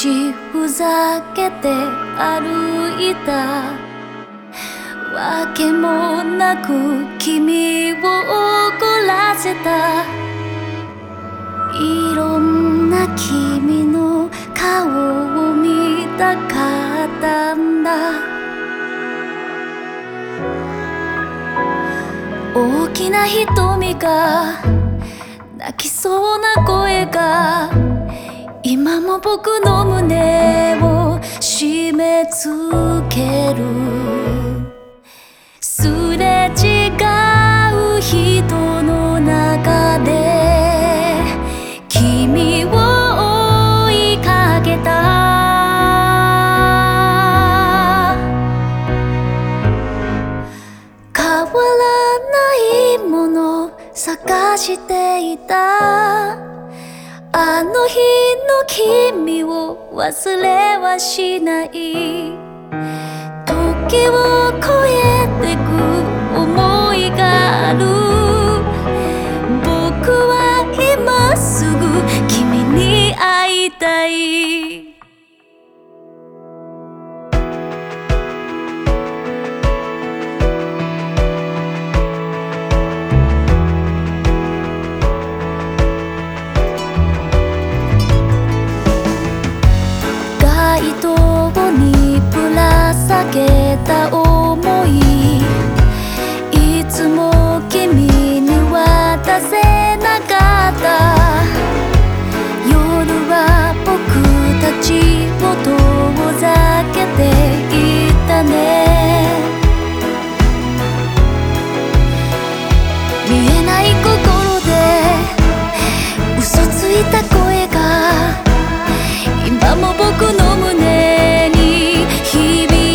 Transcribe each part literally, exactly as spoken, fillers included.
口ふざけて歩いたわけもなく君を怒らせた。いろんな君の顔を見たかったんだ。大きな瞳が泣きそうな声が今も僕の胸を締め付ける。すれ違う人の中で君を追いかけた。変わらないもの探していた。あの日の君を忘れはしない。時を越えてく想いがある。僕は今すぐ君に会いたい。下げた想い、いつも君に渡せなかった。夜は僕たちを遠ざけていたね。見えない心で嘘ついた声が今も僕の胸に響く。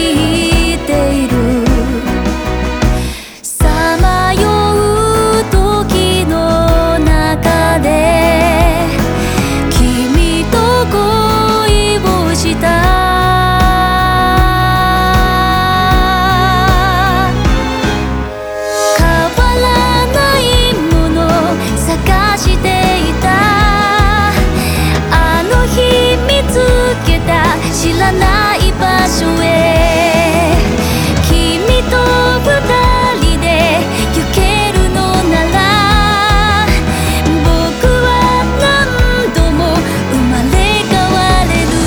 知らない場所へ君と二人で行けるのなら僕は何度も生まれ変われる。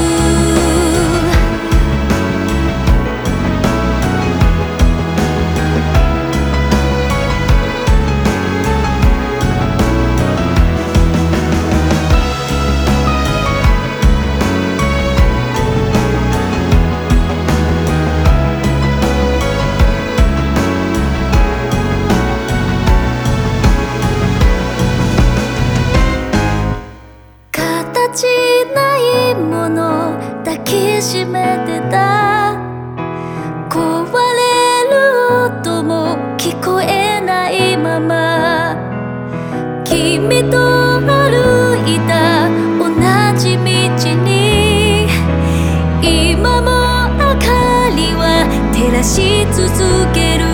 形ないもの抱きしめてた。壊れる音も聞こえないまま君と歩いた同じ道に今も明かりは照らし続ける。